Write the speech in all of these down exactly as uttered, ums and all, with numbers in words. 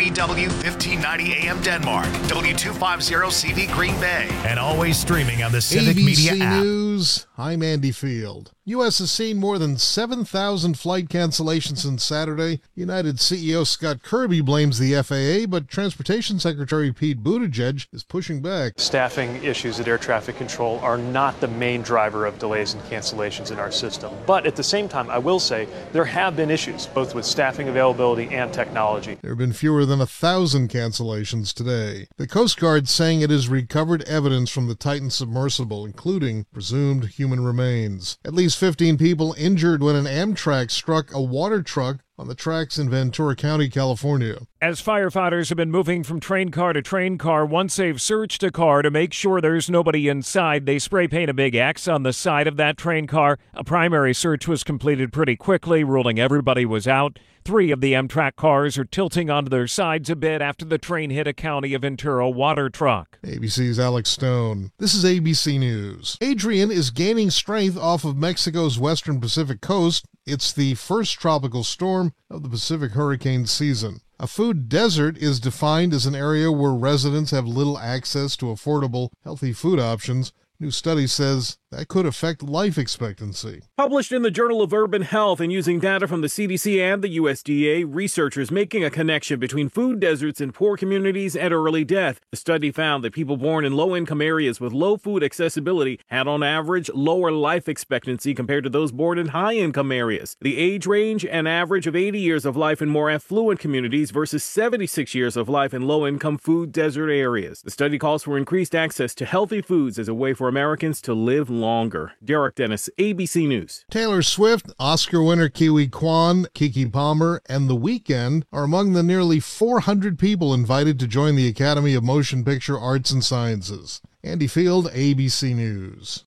B W fifteen ninety A M Denmark, W two fifty C V Green Bay, and always streaming on the Civic A B C Media app. News, I'm Andy Field. U S has seen more than seven thousand flight cancellations since Saturday. United C E O Scott Kirby blames the F A A, but Transportation Secretary Pete Buttigieg is pushing back. Staffing issues at air traffic control are not the main driver of delays and cancellations in our system. But at the same time, I will say there have been issues, both with staffing availability and technology. There have been fewer than a thousand cancellations today. The Coast Guard saying it has recovered evidence from the Titan submersible, including presumed human remains. At least fifteen people injured when an Amtrak struck a water truck on the tracks in Ventura County, California. As firefighters have been moving from train car to train car, once they've searched a car to make sure there's nobody inside, they spray paint a big X on the side of that train car. A primary search was completed pretty quickly, ruling everybody was out. Three of the Amtrak cars are tilting onto their sides a bit after the train hit a County of Ventura water truck. A B C's Alex Stone. This is A B C News. Adrian is gaining strength off of Mexico's western Pacific coast. It's the first tropical storm of the Pacific hurricane season. A food desert is defined as an area where residents have little access to affordable, healthy food options. New study says that could affect life expectancy. Published in the Journal of Urban Health and using data from the C D C and the U S D A, researchers making a connection between food deserts in poor communities and early death. The study found that people born in low-income areas with low food accessibility had on average lower life expectancy compared to those born in high-income areas. The age range, an average of eighty years of life in more affluent communities versus seventy-six years of life in low-income food desert areas. The study calls for increased access to healthy foods as a way for Americans to live longer. Derek Dennis, A B C News. Taylor Swift, Oscar winner Kiwi Kwan, Keke Palmer, and The Weeknd are among the nearly four hundred people invited to join the Academy of Motion Picture Arts and Sciences. Andy Field, A B C News.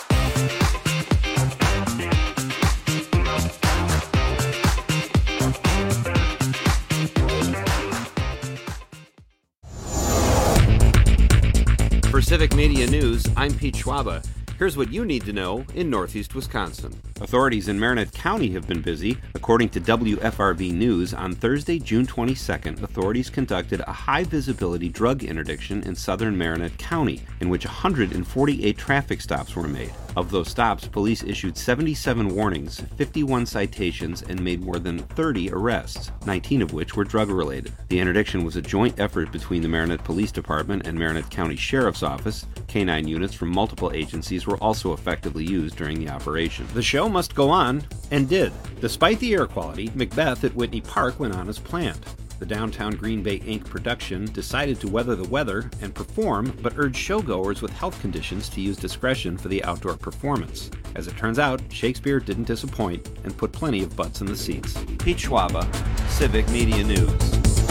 For Civic Media News, I'm Pete Schwaba. Here's what you need to know in Northeast Wisconsin. Authorities in Marinette County have been busy. According to W F R V News, on Thursday, June twenty-second, authorities conducted a high-visibility drug interdiction in southern Marinette County, in which one hundred forty-eight traffic stops were made. Of those stops, police issued seventy-seven warnings, fifty-one citations, and made more than thirty arrests, nineteen of which were drug-related. The interdiction was a joint effort between the Marinette Police Department and Marinette County Sheriff's Office. K nine units from multiple agencies were also effectively used during the operation. The show must go on, and did. Despite the air quality, Macbeth at Whitney Park went on as planned. The Downtown Green Bay Incorporated production decided to weather the weather and perform, but urged showgoers with health conditions to use discretion for the outdoor performance. As it turns out, Shakespeare didn't disappoint and put plenty of butts in the seats. Pete Schwaba, Civic Media News.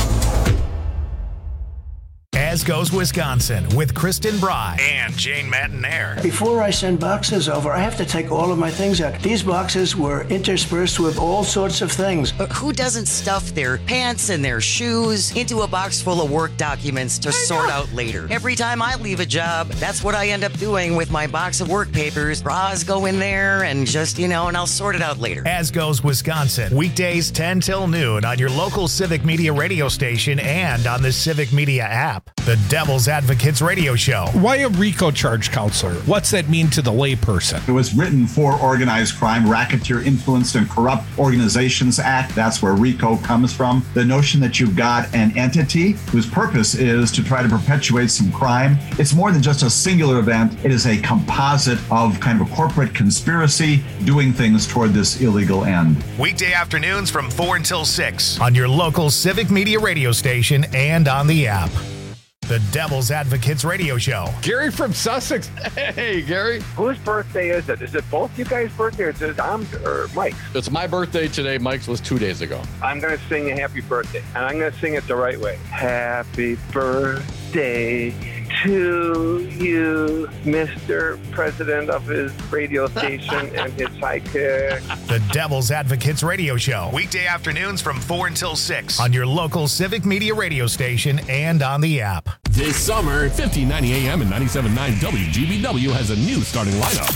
As Goes Wisconsin with Kristen Bry and Jane Matinaire. Before I send boxes over, I have to take all of my things out. These boxes were interspersed with all sorts of things. But who doesn't stuff their pants and their shoes into a box full of work documents to sort out later? Every time I leave a job, that's what I end up doing with my box of work papers. Bras go in there and just, you know, and I'll sort it out later. As Goes Wisconsin, weekdays ten till noon on your local Civic Media radio station and on the Civic Media app. The Devil's Advocates Radio Show. Why a RICO charge counselor? What's that mean to the layperson? It was written for Organized Crime, Racketeer Influenced and Corrupt Organizations Act. That's where RICO comes from. The notion that you've got an entity whose purpose is to try to perpetuate some crime. It's more than just a singular event. It is a composite of kind of a corporate conspiracy doing things toward this illegal end. Weekday afternoons from four until six on your local Civic Media radio station and on the app. The Devil's Advocates Radio Show. Gary from Sussex. Hey, Gary. Whose birthday is it? Is it both you guys' birthday or is it Dom's or Mike's? It's my birthday today. Mike's was two days ago. I'm going to sing a happy birthday, and I'm going to sing it the right way. Happy birthday to you, Mister President of his radio station and his sidekick. The Devil's Advocates Radio Show. Weekday afternoons from four until six on your local Civic Media radio station and on the app. This summer, fifteen ninety A M and ninety-seven point nine W G B W has a new starting lineup.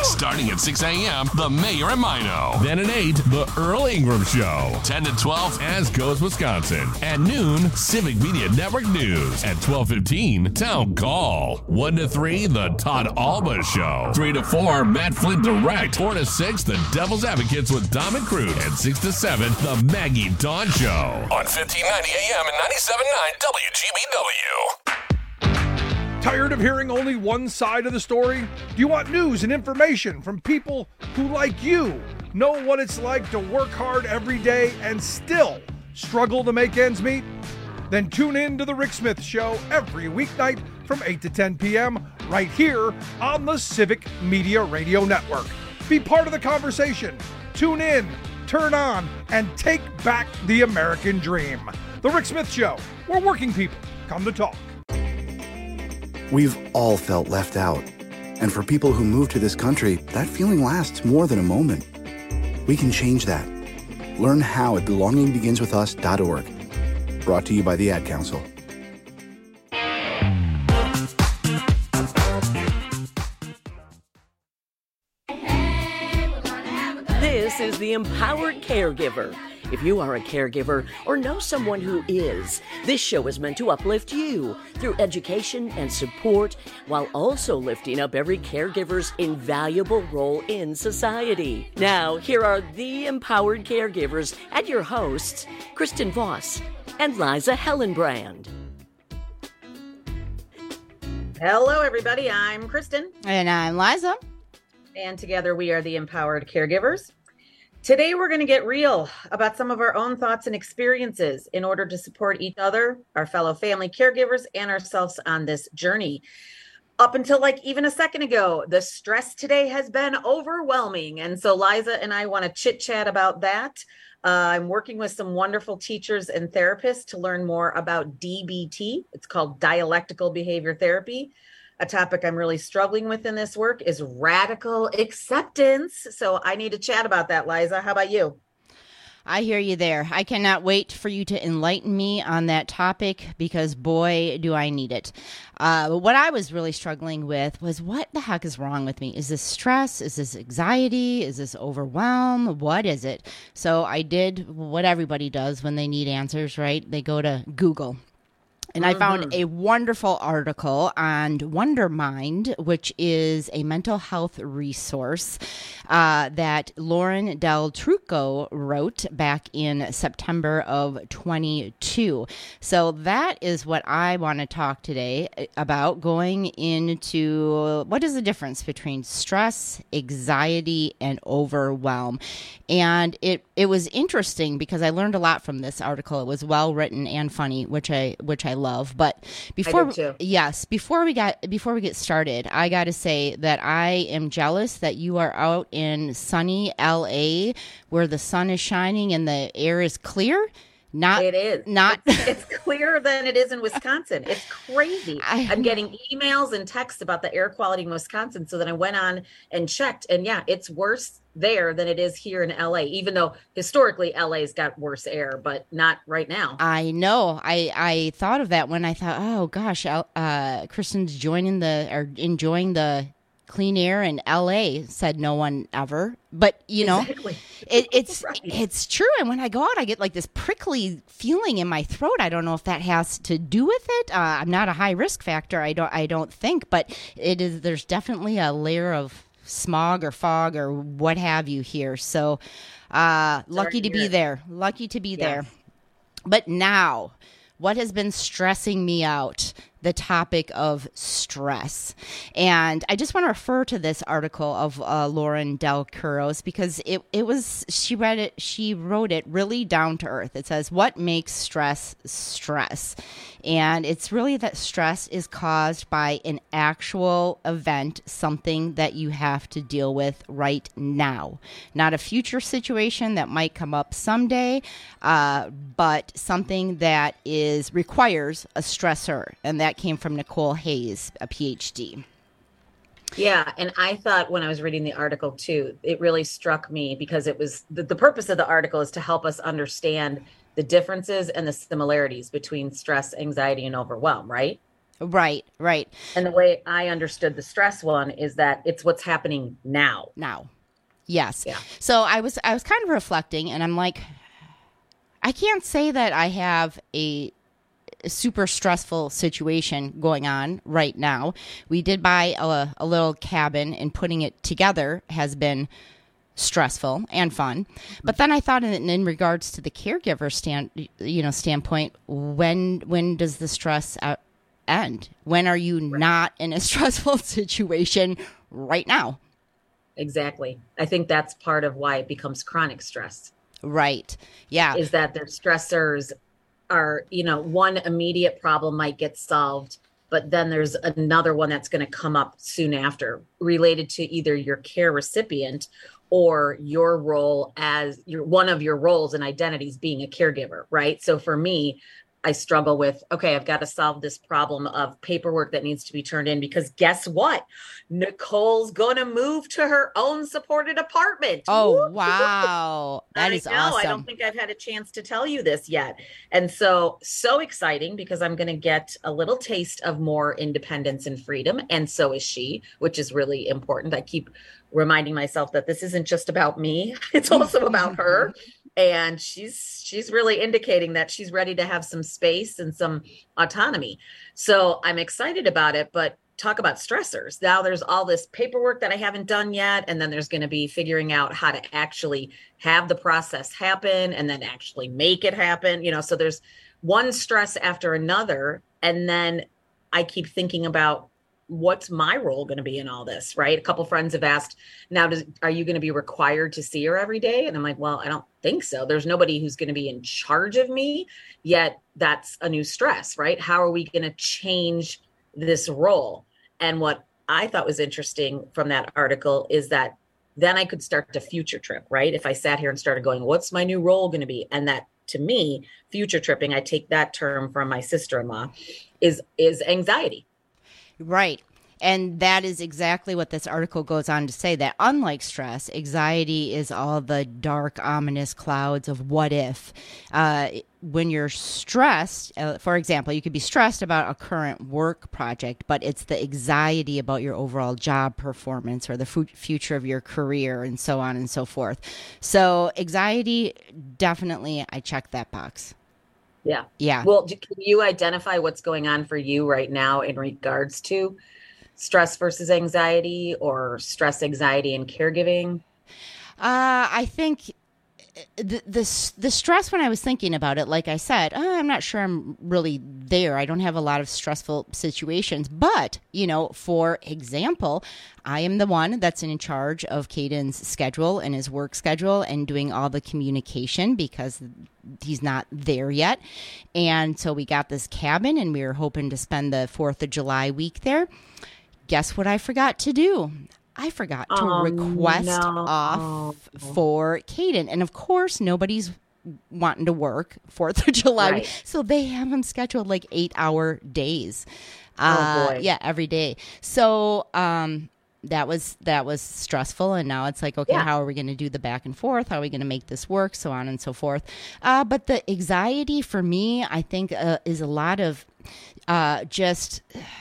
Starting at six a.m., The Mayor and Mino. Then at eight, The Earl Ingram Show. ten to twelve, As Goes Wisconsin. At noon, Civic Media Network News. At twelve fifteen, Town Call. one to three, The Todd Alba Show. three to four, Matt Flint Direct. four to six, The Devil's Advocates with Dom and Cruz. And six to seven, The Maggie Dawn Show. On fifteen ninety A M and ninety-seven point nine W G B W. Tired of hearing only one side of the story? Do you want news and information from people who, like you, know what it's like to work hard every day and still struggle to make ends meet? Then tune in to The Rick Smith Show every weeknight from eight to ten p.m. right here on the Civic Media Radio Network. Be part of the conversation. Tune in, turn on, and take back the American dream. The Rick Smith Show, where working people come to talk. We've all felt left out. And for people who move to this country, that feeling lasts more than a moment. We can change that. Learn how at belonging begins with us dot org. Brought to you by the Ad Council. This is the Empowered Caregiver. If you are a caregiver or know someone who is, this show is meant to uplift you through education and support while also lifting up every caregiver's invaluable role in society. Now, here are the Empowered Caregivers and your hosts, Kristen Voss and Liza Hellenbrand. Hello, everybody. I'm Kristen. And I'm Liza. And together we are the Empowered Caregivers. Today, we're going to get real about some of our own thoughts and experiences in order to support each other, our fellow family caregivers, and ourselves on this journey. Up until like even a second ago, the stress today has been overwhelming. And so Liza and I want to chit chat about that. Uh, I'm working with some wonderful teachers and therapists to learn more about D B T. It's called dialectical behavior therapy. A topic I'm really struggling with in this work is radical acceptance. So I need to chat about that, Liza. How about you? I hear you there. I cannot wait for you to enlighten me on that topic because, boy, do I need it. Uh, what I was really struggling with was what the heck is wrong with me? Is this stress? Is this anxiety? Is this overwhelm? What is it? So I did what everybody does when they need answers, right? They go to Google. And I found a wonderful article on Wondermind, which is a mental health resource uh, that Lauren Del Trucco wrote back in September of twenty-two. So that is what I want to talk today about, going into what is the difference between stress, anxiety, and overwhelm. And it, it was interesting because I learned a lot from this article. It was well written and funny, which I which I love. But before yes, before we got before we get started, I got to say that I am jealous that you are out in sunny L A where the sun is shining and the air is clear. Not it is not it's, it's clearer than it is in Wisconsin. It's crazy. I, I'm getting emails and texts about the air quality in Wisconsin. So then I went on and checked, and yeah, it's worse there than it is here in L A, even though historically L A's got worse air, but not right now. I know. I, I thought of that when I thought, oh gosh, uh, Kristen's joining the or enjoying the clean air in L A. Said no one ever. But, you know, exactly. it, it's right. It's true. And when I go out, I get like this prickly feeling in my throat. I don't know if that has to do with it. Uh, I'm not a high risk factor. I don't I don't think. But it is. There's definitely a layer of smog or fog or what have you here. So uh, lucky to be there. Lucky to be yeah. there. But now, what has been stressing me out? The topic of stress. And I just want to refer to this article of uh, Lauren Del Curros because it, it was, she read it, she wrote it really down to earth. It says, what makes stress stress? And it's really that stress is caused by an actual event, something that you have to deal with right now. Not a future situation that might come up someday, uh, but something that is requires a stressor. And that came from Nicole Hayes, a P H D. Yeah. And I thought when I was reading the article too, it really struck me because it was the, the purpose of the article is to help us understand the differences and the similarities between stress, anxiety, and overwhelm, right? Right, right. And the way I understood the stress one is that it's what's happening now. Now. Yes. Yeah. So I was I was kind of reflecting, and I'm like, I can't say that I have a, a super stressful situation going on right now. We did buy a, a little cabin, and putting it together has been stressful and fun. But then I thought, in, in regards to the caregiver stand, you know, standpoint, when when does the stress out, end? When are you not in a stressful situation right now? Exactly. I think that's part of why it becomes chronic stress. Right. Yeah. Is that their stressors are, you know, one immediate problem might get solved, but then there's another one that's going to come up soon after, related to either your care recipient or your role as your one of your roles and identities being a caregiver, right? So for me, I struggle with, okay, I've got to solve this problem of paperwork that needs to be turned in, because guess what? Nicole's going to move to her own supported apartment. Oh, Woo-hoo! Wow. That I is know, awesome. I don't think I've had a chance to tell you this yet. And so, so exciting, because I'm going to get a little taste of more independence and freedom. And so is she, which is really important. I keep reminding myself that this isn't just about me. It's also about her. And she's she's really indicating that she's ready to have some space and some autonomy. So I'm excited about it, but talk about stressors. Now there's all this paperwork that I haven't done yet. And then there's going to be figuring out how to actually have the process happen and then actually make it happen. You know, so there's one stress after another. And then I keep thinking about, what's my role going to be in all this, right? A couple friends have asked, now, does, are you going to be required to see her every day? And I'm like, well, I don't think so. There's nobody who's going to be in charge of me, yet that's a new stress, right? How are we going to change this role? And what I thought was interesting from that article is that then I could start to future trip, right? If I sat here and started going, what's my new role going to be? And that, to me, future tripping, I take that term from my sister-in-law, is is anxiety. Right. And that is exactly what this article goes on to say, that unlike stress, anxiety is all the dark, ominous clouds of what if. Uh, when you're stressed, uh, for example, you could be stressed about a current work project, but it's the anxiety about your overall job performance or the f- future of your career and so on and so forth. So anxiety, definitely, I check that box. Yeah. Yeah. Well, can you identify what's going on for you right now in regards to stress versus anxiety, or stress, anxiety, and caregiving? Uh, I think the, the the stress, when I was thinking about it, like I said, oh, I'm not sure I'm really there. I don't have a lot of stressful situations. But, you know, for example, I am the one that's in charge of Caden's schedule and his work schedule and doing all the communication because he's not there yet. And so we got this cabin and we were hoping to spend the fourth of July week there. Guess what I forgot to do? I forgot to Oh, request no. off for Caden. And of course, nobody's wanting to work fourth of July. Right. So they have him scheduled like eight hour days. Oh, Uh, boy. Yeah, every day. So um, that was that was stressful. And now it's like, okay, Yeah. how are we going to do the back and forth? How are we going to make this work? So on and so forth. Uh, but the anxiety for me, I think, uh, is a lot of uh, just...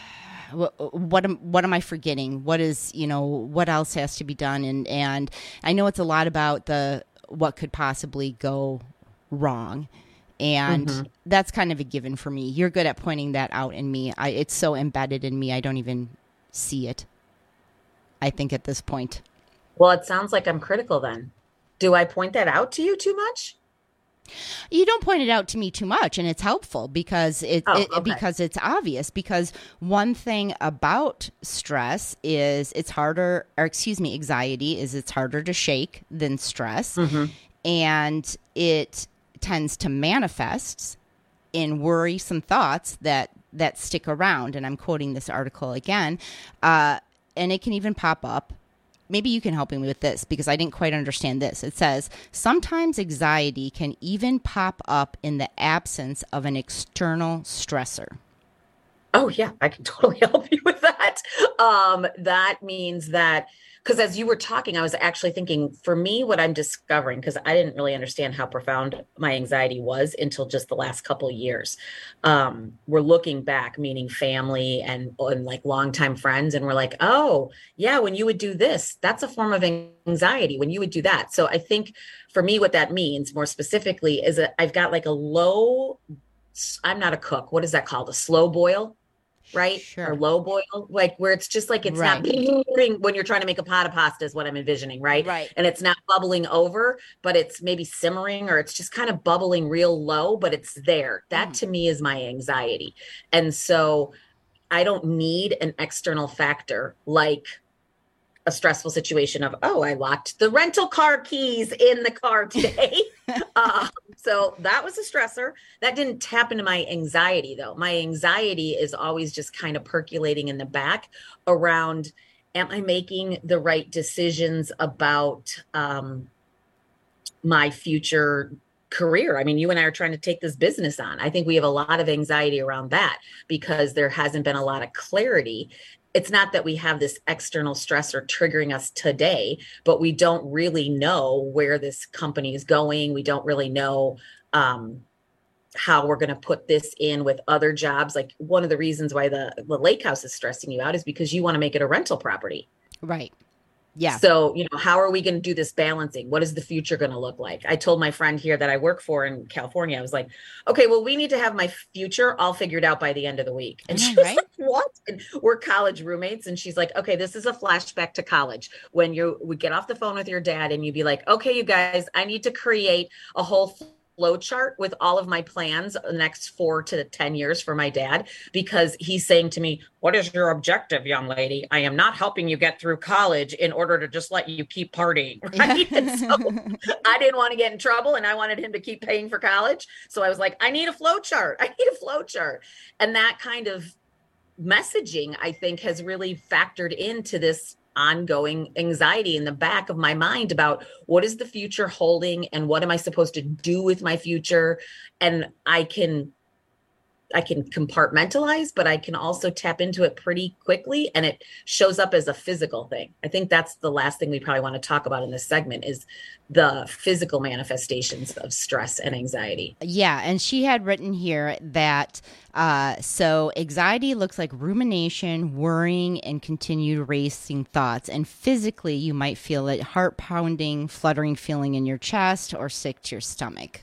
what am what am I forgetting? What is, you know, what else has to be done? And and I know it's a lot about the what could possibly go wrong. And Mhm. that's kind of a given for me. You're good at pointing that out in me. I, it's so embedded in me, I don't even see it, I think, at this point. Well, it sounds like I'm critical then. Do I point that out to you too much? You don't point it out to me too much, and it's helpful because it, Oh, it okay. because it's obvious. Because one thing about stress is it's harder, or excuse me, anxiety is it's harder to shake than stress, Mhm. and it tends to manifest in worrisome thoughts that that stick around. And I'm quoting this article again, uh, and it can even pop up. Maybe you can help me with this because I didn't quite understand this. It says, sometimes anxiety can even pop up in the absence of an external stressor. Oh, yeah, I can totally help you with that. Um, that means that Because as you were talking, I was actually thinking, for me, what I'm discovering, because I didn't really understand how profound my anxiety was until just the last couple of years. Um, we're looking back, meaning family and, and like longtime friends, and we're like, oh, yeah, when you would do this, that's a form of anxiety when you would do that. So I think for me, what that means more specifically is that I've got like a low, I'm not a cook. What is that called? A slow boil? Right? Sure. Or low boil, like where it's just like it's right. not when you're trying to make a pot of pasta is what I'm envisioning, right? Right. And it's not bubbling over, but it's maybe simmering, or it's just kind of bubbling real low, but it's there. That mm. to me is my anxiety. And so I don't need an external factor like a stressful situation of, oh, I locked the rental car keys in the car today. um, so that was a stressor. That didn't tap into my anxiety, though. My anxiety is always just kind of percolating in the back around, am I making the right decisions about um, my future career? I mean, you and I are trying to take this business on. I think we have a lot of anxiety around that because there hasn't been a lot of clarity. It's not that we have this external stressor triggering us today, but we don't really know where this company is going. We don't really know um, how we're going to put this in with other jobs. Like one of the reasons why the, the lake house is stressing you out is because you want to make it a rental property. Right. Yeah. So, you know, how are we going to do this balancing? What is the future going to look like? I told my friend here that I work for in California, I was like, okay, well, we need to have my future all figured out by the end of the week. And she was right? like, what? And we're college roommates. And she's like, okay, this is a flashback to college when you would get off the phone with your dad and you'd be like, okay, you guys, I need to create a whole flow chart with all of my plans the next four to ten years for my dad, because he's saying to me, what is your objective, young lady? I am not helping you get through college in order to just let you keep partying. Right? And so I didn't want to get in trouble and I wanted him to keep paying for college. So I was like, I need a flow chart. I need a flow chart. And that kind of messaging, I think, has really factored into this ongoing anxiety in the back of my mind about what is the future holding and what am I supposed to do with my future. And I can, I can compartmentalize, but I can also tap into it pretty quickly. And it shows up as a physical thing. I think that's the last thing we probably want to talk about in this segment is the physical manifestations of stress and anxiety. Yeah. And she had written here that uh, so anxiety looks like rumination, worrying, and continued racing thoughts. And physically, you might feel it heart pounding, fluttering feeling in your chest, or sick to your stomach.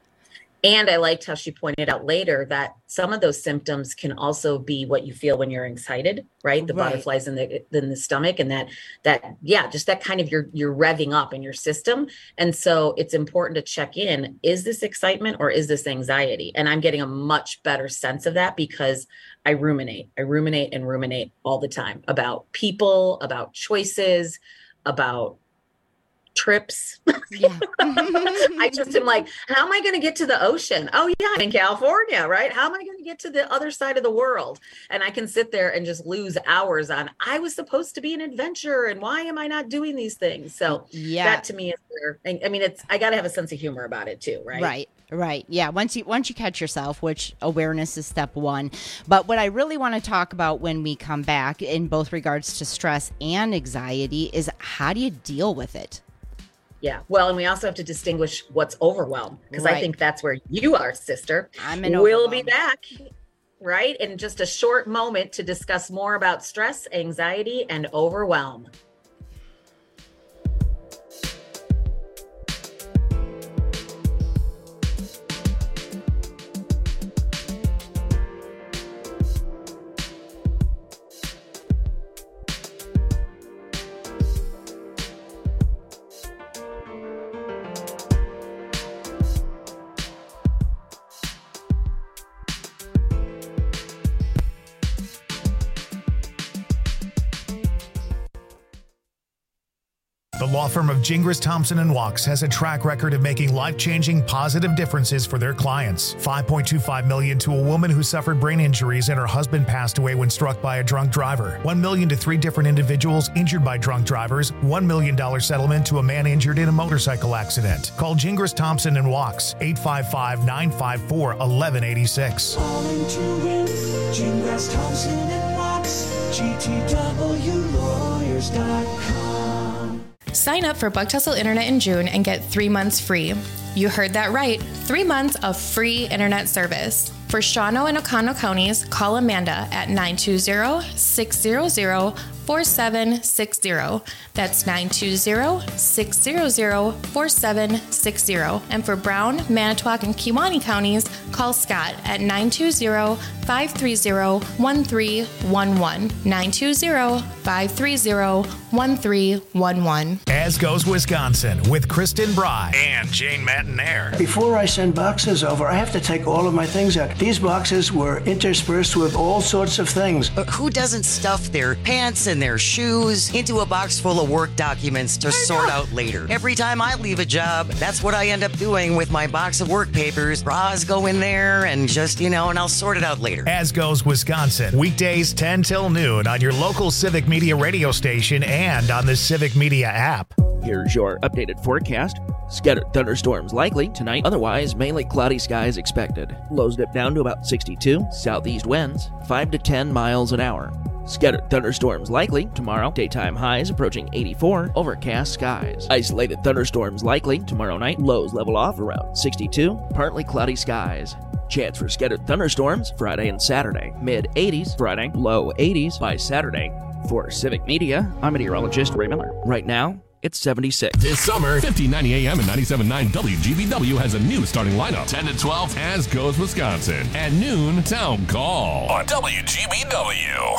And I liked how she pointed out later that some of those symptoms can also be what you feel when you're excited, right? The right. butterflies in the in the stomach, and that that yeah, just that kind of you're you're revving up in your system. And so it's important to check in: is this excitement or is this anxiety? And I'm getting a much better sense of that because I ruminate, I ruminate and ruminate all the time about people, about choices, about trips. Yeah. I just am like, how am I going to get to the ocean? Oh yeah, I'm in California, right? How am I going to get to the other side of the world? And I can sit there and just lose hours on, I was supposed to be an adventurer and why am I not doing these things? So yeah, that to me is where, I mean, it's, I got to have a sense of humor about it too, right? Right. Right. Yeah. Once you once you catch yourself, which awareness is step one. But what I really want to talk about when we come back in both regards to stress and anxiety is how do you deal with it? Yeah. Well, and we also have to distinguish what's overwhelm, because right. I think that's where you are, sister. I'm in We'll be back, right, in just a short moment to discuss more about stress, anxiety, and overwhelm. The law firm of Gingras, Thompson and Wachs has a track record of making life-changing positive differences for their clients. five point two five million dollars to a woman who suffered brain injuries and her husband passed away when struck by a drunk driver. one million dollars to three different individuals injured by drunk drivers. one million dollars settlement to a man injured in a motorcycle accident. Call Gingras, Thompson and Wachs, eight five five, nine five four, one one eight six. Calling to win, Gingras, Thompson and Wachs, G T W lawyers dot com. Sign up for Bug Tussle Internet in June and get three months free. You heard that right, three months of free internet service. For Shawano and Oconto counties, call Amanda at nine two zero, six zero zero, four seven six zero. That's nine two zero, six zero zero, four seven six zero. And for Brown, Manitowoc, and Kewaunee counties, call Scott at nine two zero, five three zero, one three one one. nine two zero, five three zero, one three one one. As Goes Wisconsin with Kristen Bry and Jane Matinaire. Before I send boxes over, I have to take all of my things out. These boxes were interspersed with all sorts of things. But who doesn't stuff their pants and their shoes into a box full of work documents to sort out later? Every time I leave a job, that's what I end up doing with my box of work papers. Bras go in there and just, you know, and I'll sort it out later. As Goes Wisconsin, weekdays ten till noon on your local Civic Media radio station and on the Civic Media app. Here's your updated forecast. Scattered thunderstorms likely tonight, otherwise mainly cloudy skies expected. Lows dip down to about sixty-two, southeast winds five to ten miles an hour. Scattered thunderstorms likely tomorrow, daytime highs approaching eighty-four, overcast skies. Isolated thunderstorms likely tomorrow night, lows level off around sixty-two, partly cloudy skies. Chance for scattered thunderstorms Friday and Saturday, mid eighties Friday, low eighties by Saturday. For Civic Media, I'm meteorologist Ray Miller. Right now, it's seventy-six. This summer, fifteen ninety A M and ninety-seven point nine W G B W has a new starting lineup. ten to twelve, As Goes Wisconsin. At noon, Town Call on W G B W.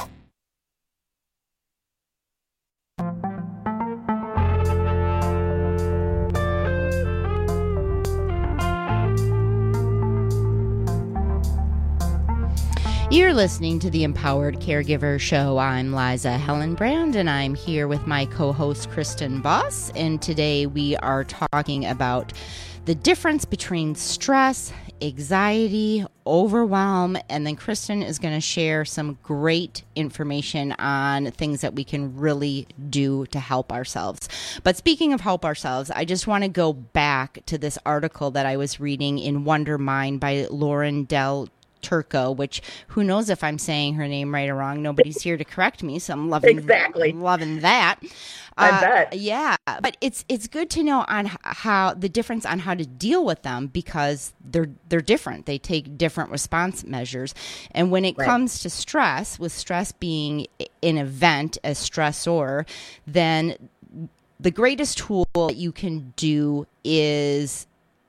You're listening to the Empowered Caregiver Show. I'm Liza Hellenbrand, and I'm here with my co-host Kristen Voss. And today we are talking about the difference between stress, anxiety, overwhelm, and then Kristen is going to share some great information on things that we can really do to help ourselves. But speaking of help ourselves, I just want to go back to this article that I was reading in Wonder Mind by Lauren Del Turco, which who knows if I'm saying her name right or wrong. Nobody's here to correct me, so I'm loving exactly I'm loving that. I uh, bet. Yeah, but it's it's good to know on how the difference on how to deal with them because they're they're different. They take different response measures, and when it Right. comes to stress, with stress being an event, a stressor, then the greatest tool that you can do is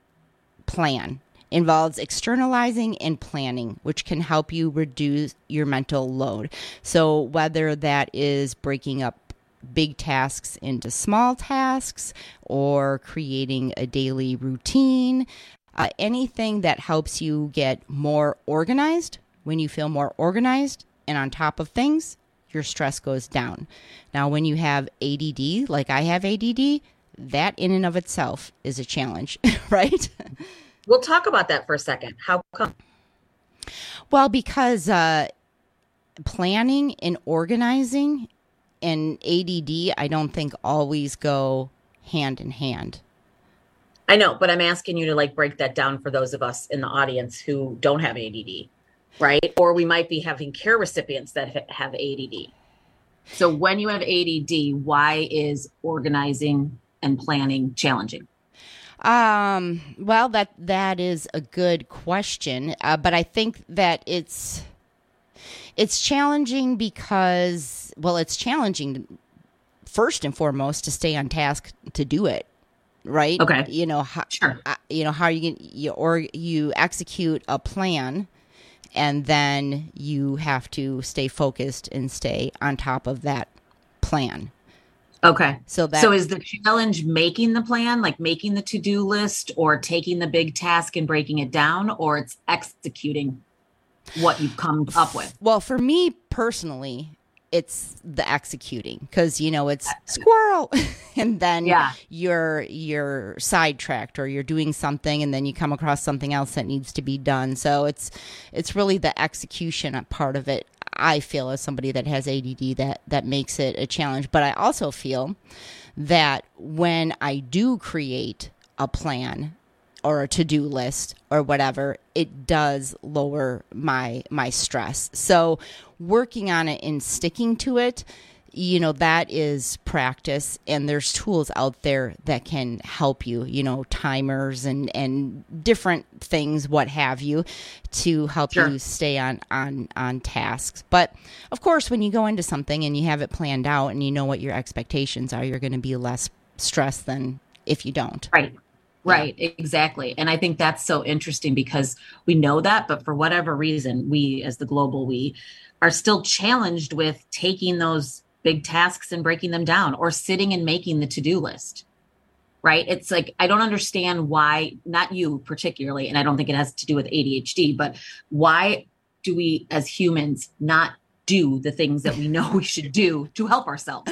plan. Involves externalizing and planning, which can help you reduce your mental load. So whether that is breaking up big tasks into small tasks or creating a daily routine, uh, anything that helps you get more organized. When you feel more organized and on top of things, your stress goes down. Now, when you have A D D, like I have A D D, that in and of itself is a challenge, right? We'll talk about that for a second. How come? Well, because uh, planning and organizing and A D D, I don't think always go hand in hand. I know, but I'm asking you to like break that down for those of us in the audience who don't have A D D, right? Or we might be having care recipients that ha- have A D D. So when you have A D D, why is organizing and planning challenging? Um, well, that that is a good question, uh, but I think that it's it's challenging because, well, it's challenging first and foremost to stay on task to do it, right? Okay. You know, how, sure. uh, you know how you can you or you execute a plan, and then you have to stay focused and stay on top of that plan. Okay. So that so is the challenge making the plan, like making the to-do list or taking the big task and breaking it down, or it's executing what you've come up with? Well, for me personally, it's the executing because, you know, it's squirrel and then Yeah. you're you're sidetracked or you're doing something and then you come across something else that needs to be done. So it's it's really the execution part of it. I feel as somebody that has A D D that that makes it a challenge. But I also feel that when I do create a plan or a to-do list or whatever, it does lower my my stress. So working on it and sticking to it, you know, that is practice, and there's tools out there that can help you, you know, timers and, and different things, what have you, to help sure. you stay on, on, on tasks. But of course, when you go into something and you have it planned out and you know what your expectations are, you're going to be less stressed than if you don't. Right. Right, exactly. And I think that's so interesting because we know that, but for whatever reason, we as the global we are still challenged with taking those big tasks and breaking them down or sitting and making the to-do list. Right? It's like, I don't understand why, not you particularly, and I don't think it has to do with A D H D, but why do we as humans not do the things that we know we should do to help ourselves?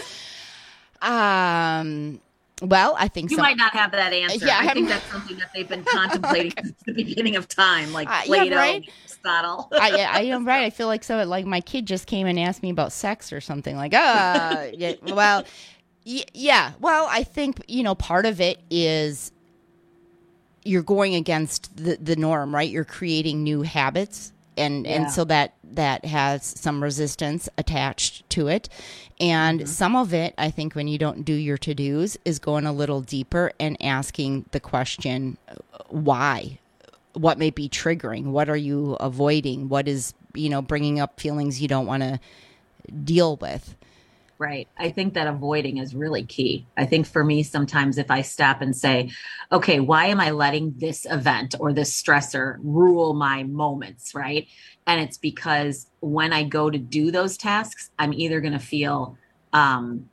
Um... Well, I think you some, might not have that answer. Yeah, I I'm, think that's something that they've been contemplating since the beginning of time, like uh, Plato, yeah, right? Aristotle. I, I am right. I feel like so. Like my kid just came and asked me about sex or something. Like, uh, yeah, well, y- yeah. Well, I think you know part of it is you're going against the the norm, right? You're creating new habits. And yeah. and so that that has some resistance attached to it. And mm-hmm. some of it, I think, when you don't do your to-dos, is going a little deeper and asking the question, why? What may be triggering? What are you avoiding? What is, you know, bringing up feelings you don't want to deal with? Right. I think that avoiding is really key. I think for me, sometimes if I stop and say, okay, why am I letting this event or this stressor rule my moments? Right. And it's because when I go to do those tasks, I'm either going to feel um,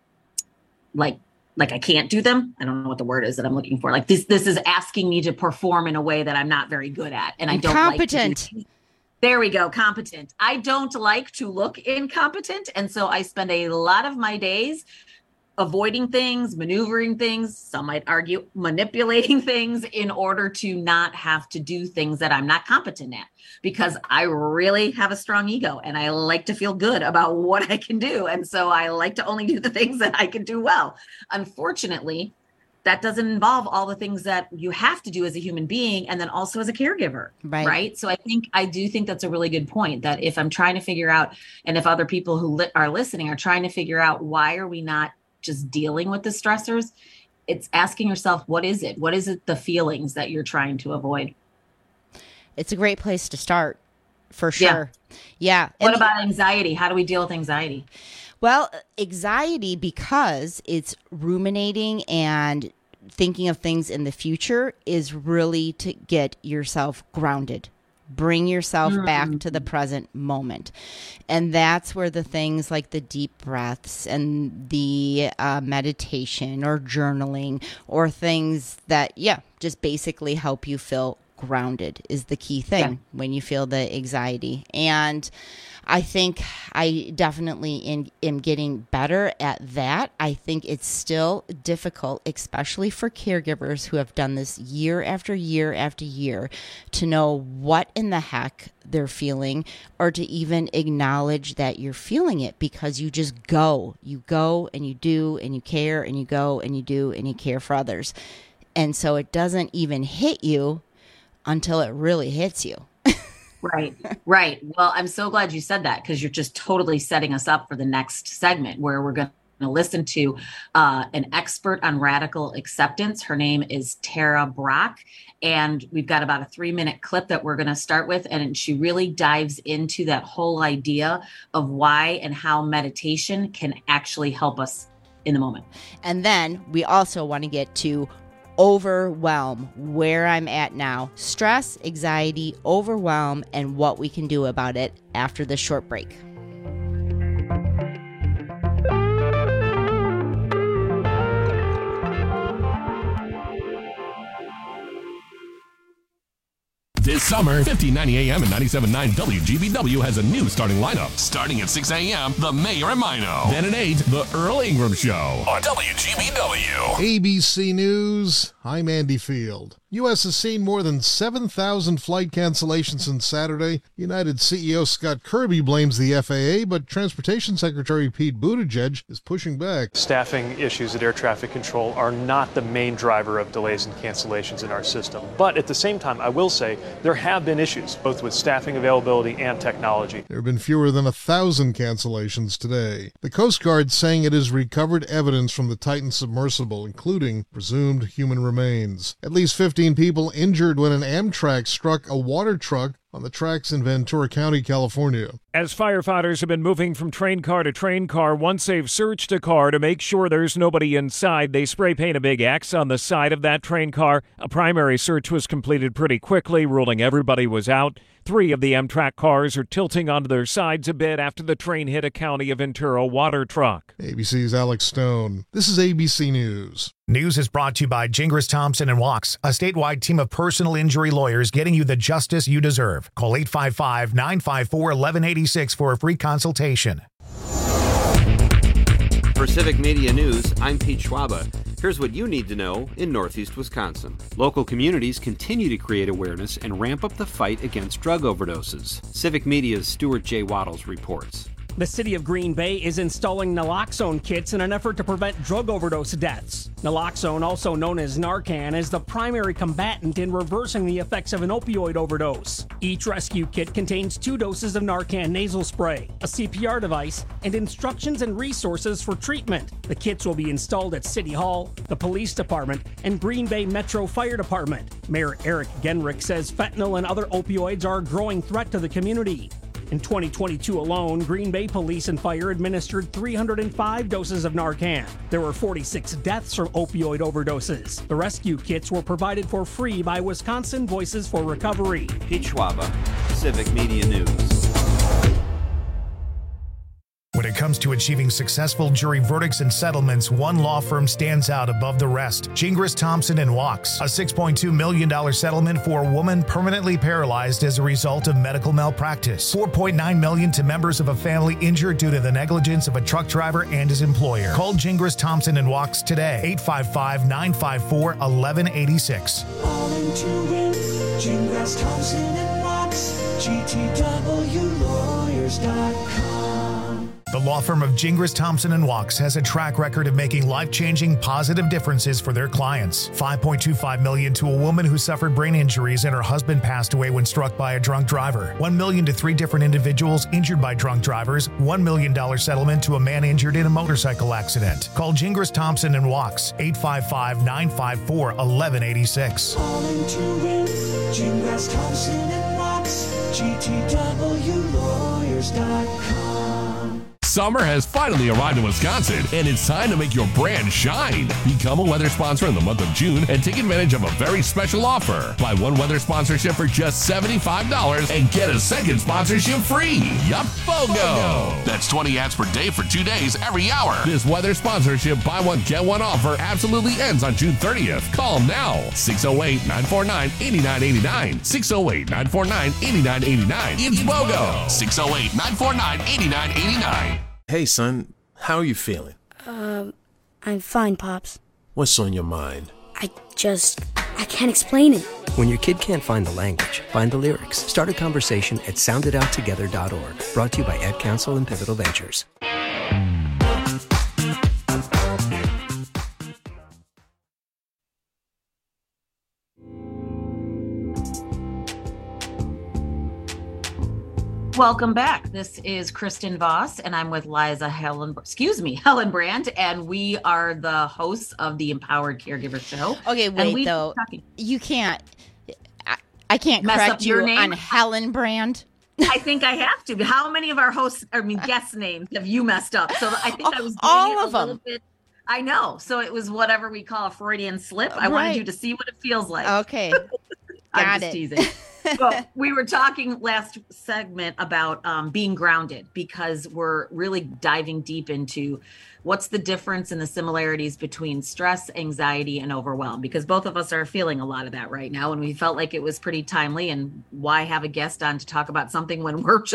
like like I can't do them. I don't know what the word is that I'm looking for. Like this, this is asking me to perform in a way that I'm not very good at. And I don't Incompetent. like to do There we go. Competent. I don't like to look incompetent. And so I spend a lot of my days avoiding things, maneuvering things, some might argue manipulating things in order to not have to do things that I'm not competent at, because I really have a strong ego and I like to feel good about what I can do. And so I like to only do the things that I can do well. Unfortunately, that doesn't involve all the things that you have to do as a human being and then also as a caregiver. Right. Right. So I think I do think that's a really good point, that if I'm trying to figure out, and if other people who li- are listening are trying to figure out, why are we not just dealing with the stressors? It's asking yourself, what is it? What is it, the feelings that you're trying to avoid? It's a great place to start, for sure. Yeah. yeah. What about anxiety? How do we deal with anxiety? Well, anxiety, because it's ruminating and thinking of things in the future, is really to get yourself grounded. Bring yourself mm. back to the present moment. And that's where the things like the deep breaths and the uh, meditation or journaling or things that, yeah, just basically help you feel grounded is the key thing yeah. when you feel the anxiety. And I think I definitely in, am getting better at that. I think it's still difficult, especially for caregivers who have done this year after year after year, to know what in the heck they're feeling, or to even acknowledge that you're feeling it, because you just go. You go and you do and you care and you go and you do and you care for others. And so it doesn't even hit you until it really hits you. Right, right. Well, I'm so glad you said that, because you're just totally setting us up for the next segment, where we're going to listen to uh, an expert on radical acceptance. Her name is Tara Brach, and we've got about a three minute clip that we're going to start with. And she really dives into that whole idea of why and how meditation can actually help us in the moment. And then we also want to get to overwhelm, where I'm at now. Stress, anxiety, overwhelm, and what we can do about it after this short break. This summer, fifteen ninety A M and ninety-seven point nine W G B W has a new starting lineup. Starting at six A M, The Mayor and Mino. Then at eight, The Earl Ingram Show on W G B W. A B C News, I'm Andy Field. U S has seen more than seven thousand flight cancellations since Saturday. United C E O Scott Kirby blames the F A A, but Transportation Secretary Pete Buttigieg is pushing back. Staffing issues at air traffic control are not the main driver of delays and cancellations in our system. But at the same time, I will say there have been issues, both with staffing availability and technology. There have been fewer than a thousand cancellations today. The Coast Guard saying it has recovered evidence from the Titan submersible, including presumed human remains. At least fifteen people injured when an Amtrak struck a water truck on the tracks in Ventura County, California. As firefighters have been moving from train car to train car, once they've searched a car to make sure there's nobody inside, they spray paint a big X on the side of that train car. A primary search was completed pretty quickly, ruling everybody was out. Three of the Amtrak cars are tilting onto their sides a bit after the train hit a County of Ventura water truck. A B C's Alex Stone. This is A B C News. News is brought to you by Gingras Thompson and Wachs, a statewide team of personal injury lawyers getting you the justice you deserve. Call eight five five, nine five four, one one eight six for a free consultation. For Civic Media News, I'm Pete Schwaba. Here's what you need to know in Northeast Wisconsin. Local communities continue to create awareness and ramp up the fight against drug overdoses. Civic Media's Stuart J. Waddles reports. The city of Green Bay is installing naloxone kits in an effort to prevent drug overdose deaths. Naloxone, also known as Narcan, is the primary combatant in reversing the effects of an opioid overdose. Each rescue kit contains two doses of Narcan nasal spray, a C P R device, and instructions and resources for treatment. The kits will be installed at City Hall, the Police Department, and Green Bay Metro Fire Department. Mayor Eric Genrich says fentanyl and other opioids are a growing threat to the community. In twenty twenty-two alone, Green Bay Police and Fire administered three hundred five doses of Narcan. There were forty-six deaths from opioid overdoses. The rescue kits were provided for free by Wisconsin Voices for Recovery. Pete Schwaba, Civic Media News. When it comes to achieving successful jury verdicts and settlements, one law firm stands out above the rest. Gingras Thompson and Wachs, a six point two million dollars settlement for a woman permanently paralyzed as a result of medical malpractice. four point nine million dollars to members of a family injured due to the negligence of a truck driver and his employer. Call Gingras Thompson and Wachs today, eight five five, nine five four, one one eight six. All into it, Gingras Thompson and Wachs, G T W lawyers dot com. The law firm of Gingras Thompson and Wachs has a track record of making life-changing, positive differences for their clients. five point two five million dollars to a woman who suffered brain injuries and her husband passed away when struck by a drunk driver. one million dollars to three different individuals injured by drunk drivers. one million dollars settlement to a man injured in a motorcycle accident. Call Gingras Thompson and Wachs, eight five five, nine five four, one one eight six. All into it, Gingras Thompson and Wachs, G T W lawyers dot com. Summer has finally arrived in Wisconsin, and it's time to make your brand shine. Become a weather sponsor in the month of June and take advantage of a very special offer. Buy one weather sponsorship for just seventy-five dollars and get a second sponsorship free. Yup, BOGO! That's twenty ads per day for two days every hour. This weather sponsorship buy one, get one offer absolutely ends on June thirtieth. Call them now. six oh eight, nine four nine, eight nine eight nine. six oh eight, nine four nine, eight nine eight nine. It's BOGO! six oh eight, nine four nine, eight nine eight nine. Hey, son, how are you feeling? Um, I'm fine, Pops. What's on your mind? I just, I can't explain it. When your kid can't find the language, find the lyrics. Start a conversation at sound it out together dot org. Brought to you by Ad Council and Pivotal Ventures. Welcome back. This is Kristen Voss, and I'm with Liza Helen, excuse me, Helen Brandt, and we are the hosts of the Empowered Caregiver Show. Okay, wait, though. Talking- you can't, I, I can't Mess correct up your you name? on Helen Brandt. I think I have to. How many of our hosts, I mean, guest names have you messed up? So I think I was doing All it of a little them. bit. I know. So it was whatever we call a Freudian slip. I Right. wanted you to see what it feels like. Okay. I'm Got just it. teasing. Well, we were talking last segment about um, being grounded because we're really diving deep into what's the difference and the similarities between stress, anxiety, and overwhelm, because both of us are feeling a lot of that right now. And we felt like it was pretty timely. And why have a guest on to talk about something when we're just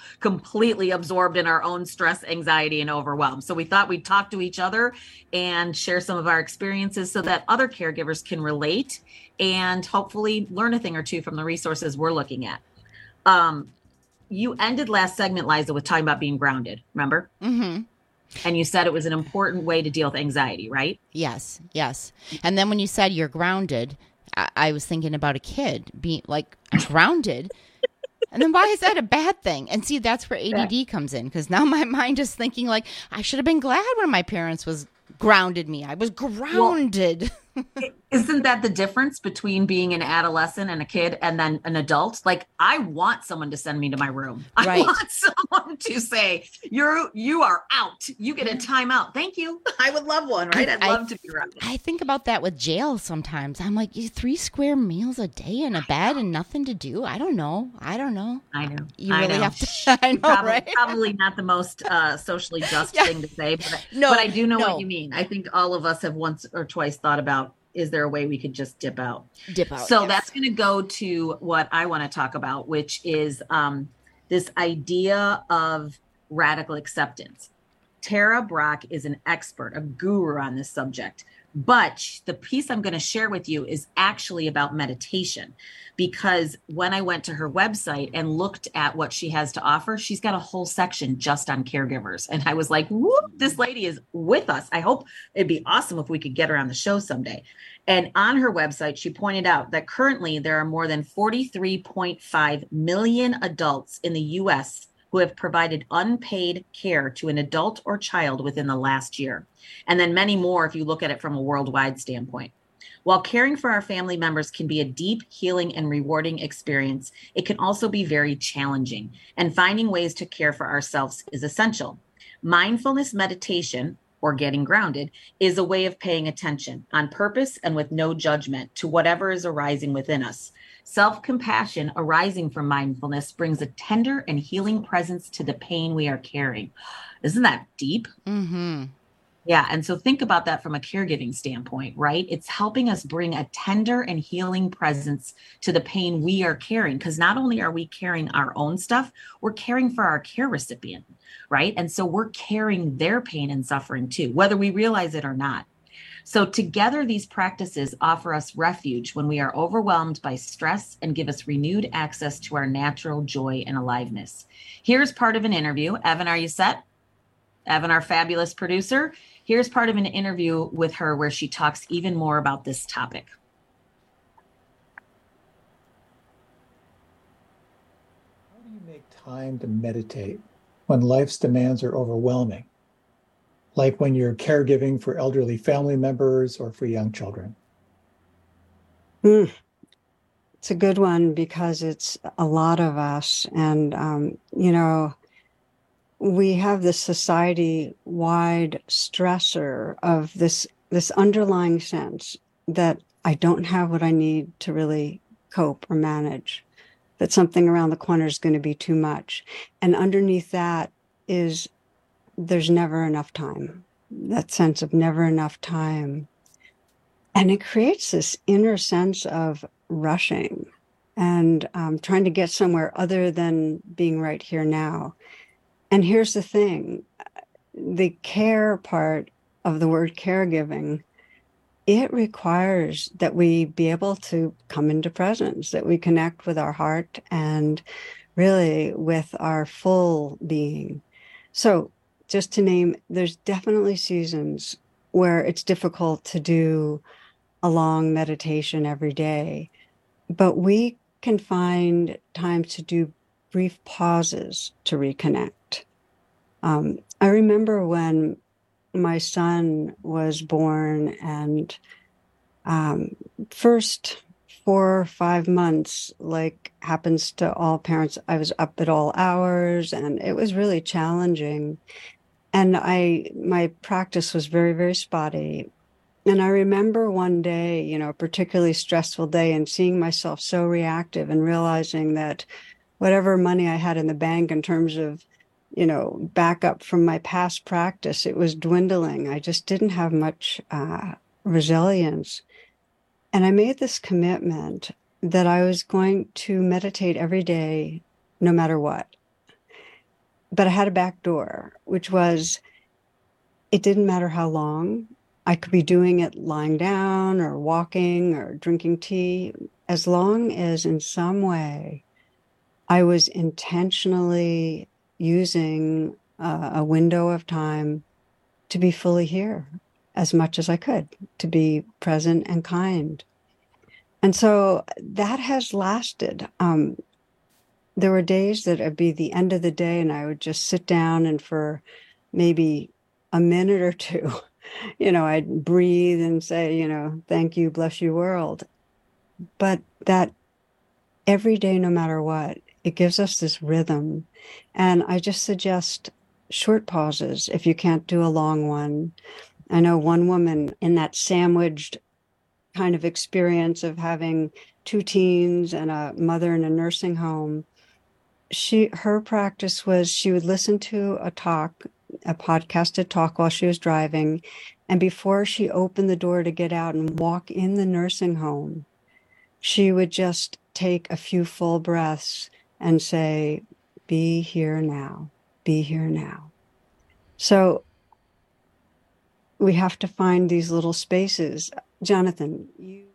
completely absorbed in our own stress, anxiety, and overwhelm. So we thought we'd talk to each other and share some of our experiences so that other caregivers can relate and hopefully learn a thing or two from the resources we're looking at. Um, you ended last segment, Liza, with talking about being grounded, remember? Mm-hmm. And you said it was an important way to deal with anxiety, right? Yes, yes. And then when you said you're grounded, I, I was thinking about a kid being like grounded. And then why is that a bad thing? And see, that's where A D D comes in, because now my mind is thinking like, I should have been glad when my parents was grounded me. I was grounded. Well, isn't that the difference between being an adolescent and a kid and then an adult? Like, I want someone to send me to my room. I Right. want someone to say, you're, you are out. You get a timeout. Thank you. I would love one, right? I'd I- love to be grounded. I think about that with jail sometimes. I'm like, you three square meals a day in a bed and nothing to do. I don't know. I don't know. I know. You I really know. have to. I know, probably, right? probably not the most uh, socially just Yeah. thing to say, but, No, but I do know no. what you mean. I think all of us have once or twice thought about, is there a way we could just dip out? Dip out. So yes. that's going to go to what I want to talk about, which is um, this idea of radical acceptance. Tara Brach is an expert, a guru on this subject. But the piece I'm going to share with you is actually about meditation, because when I went to her website and looked at what she has to offer, she's got a whole section just on caregivers. And I was like, whoop, this lady is with us. I hope it'd be awesome if we could get her on the show someday. And on her website, she pointed out that currently there are more than forty-three point five million adults in the U S who have provided unpaid care to an adult or child within the last year. And then many more if you look at it from a worldwide standpoint. While caring for our family members can be a deep, healing, and rewarding experience, it can also be very challenging, and finding ways to care for ourselves is essential. Mindfulness meditation, or getting grounded, is a way of paying attention on purpose and with no judgment to whatever is arising within us. Self-compassion arising from mindfulness brings a tender and healing presence to the pain we are carrying. Isn't that deep? Mm-hmm. Yeah. And so think about that from a caregiving standpoint, right? It's helping us bring a tender and healing presence to the pain we are carrying. Because not only are we carrying our own stuff, we're caring for our care recipient, right? And so we're carrying their pain and suffering too, whether we realize it or not. So together, these practices offer us refuge when we are overwhelmed by stress and give us renewed access to our natural joy and aliveness. Here's part of an interview. Evan, are you set? Evan, our fabulous producer. Here's part of an interview with her where she talks even more about this topic. How do you make time to meditate when life's demands are overwhelming? Like when you're caregiving for elderly family members or for young children? Mm. It's a good one because it's a lot of us. And, um, you know, we have this society-wide stressor of this, this underlying sense that I don't have what I need to really cope or manage, that something around the corner is going to be too much. And underneath that is there's never enough time, that sense of never enough time. And it creates this inner sense of rushing and um, trying to get somewhere other than being right here now. And here's the thing, the care part of the word caregiving, it requires that we be able to come into presence, that we connect with our heart and really with our full being. So just to name, there's definitely seasons where it's difficult to do a long meditation every day, but we can find time to do brief pauses to reconnect. Um, I remember when my son was born and um, first four or five months, like happens to all parents, I was up at all hours and it was really challenging. And I, my practice was very, very spotty. And I remember one day, you know, a particularly stressful day and seeing myself so reactive and realizing that whatever money I had in the bank in terms of, you know, backup from my past practice, it was dwindling. I just didn't have much uh, resilience. And I made this commitment that I was going to meditate every day, no matter what. but I had a back door, which was, it didn't matter how long. I could be doing it lying down or walking or drinking tea, as long as in some way I was intentionally using uh, a window of time to be fully here as much as I could, to be present and kind. And so that has lasted. Um, there were days that it'd be the end of the day and I would just sit down and for maybe a minute or two, you know, I'd breathe and say, you know, thank you, bless you, world. But that every day, no matter what, it gives us this rhythm. And I just suggest short pauses if you can't do a long one. I know one woman in that sandwiched kind of experience of having two teens and a mother in a nursing home. She, her practice was she would listen to a talk, a podcasted talk while she was driving. And before she opened the door to get out and walk in the nursing home, she would just take a few full breaths and say, be here now, be here now. So we have to find these little spaces. Jonathan, you.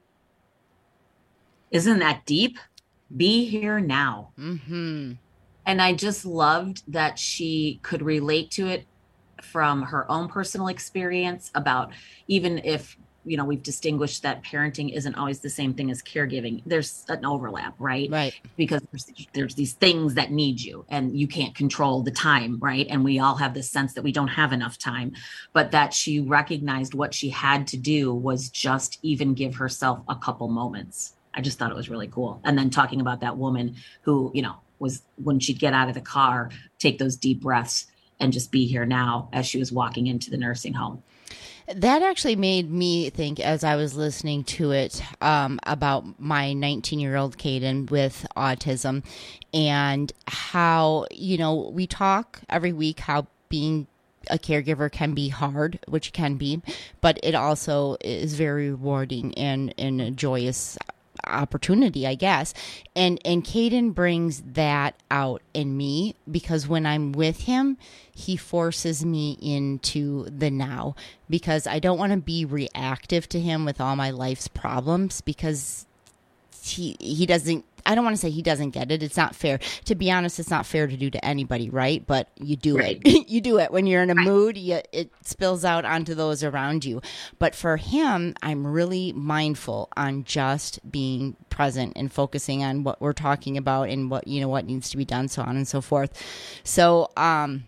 Isn't that deep? Be here now. Mm-hmm. And I just loved that she could relate to it from her own personal experience about, even if, you know, we've distinguished that parenting isn't always the same thing as caregiving. There's an overlap, right? Right. Because there's, there's these things that need you and you can't control the time, right? And we all have this sense that we don't have enough time, but that she recognized what she had to do was just even give herself a couple moments. I just thought it was really cool. And then talking about that woman who, you know, was when she'd get out of the car, take those deep breaths and just be here now as she was walking into the nursing home. That actually made me think, as I was listening to it, um, about my nineteen-year-old Caden with autism and how, you know, we talk every week how being a caregiver can be hard, which can be, but it also is very rewarding and, and a joyous opportunity, I guess. And and Caden brings that out in me because when I'm with him, he forces me into the now because I don't want to be reactive to him with all my life's problems because he he doesn't I don't want to say he doesn't get it. It's not fair. To be honest, it's not fair to do to anybody, right? But you do right. it. You do it. When you're in a right. mood, you, it spills out onto those around you. But for him, I'm really mindful on just being present and focusing on what we're talking about and what, you know, what needs to be done, so on and so forth. So, um,